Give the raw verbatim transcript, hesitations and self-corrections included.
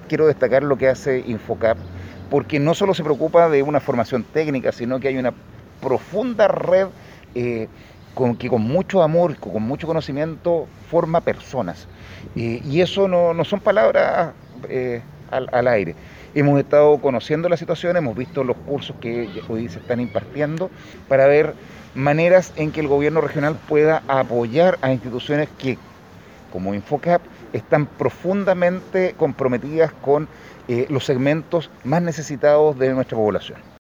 quiero destacar lo que hace Infocap, porque no solo se preocupa de una formación técnica, sino que hay una profunda red eh, con, que con mucho amor, con mucho conocimiento, forma personas. Eh, y eso no, no son palabras eh, al, al aire. Hemos estado conociendo la situación, hemos visto los cursos que hoy se están impartiendo para ver maneras en que el gobierno regional pueda apoyar a instituciones que, como Infocap, están profundamente comprometidas con eh, los segmentos más necesitados de nuestra población.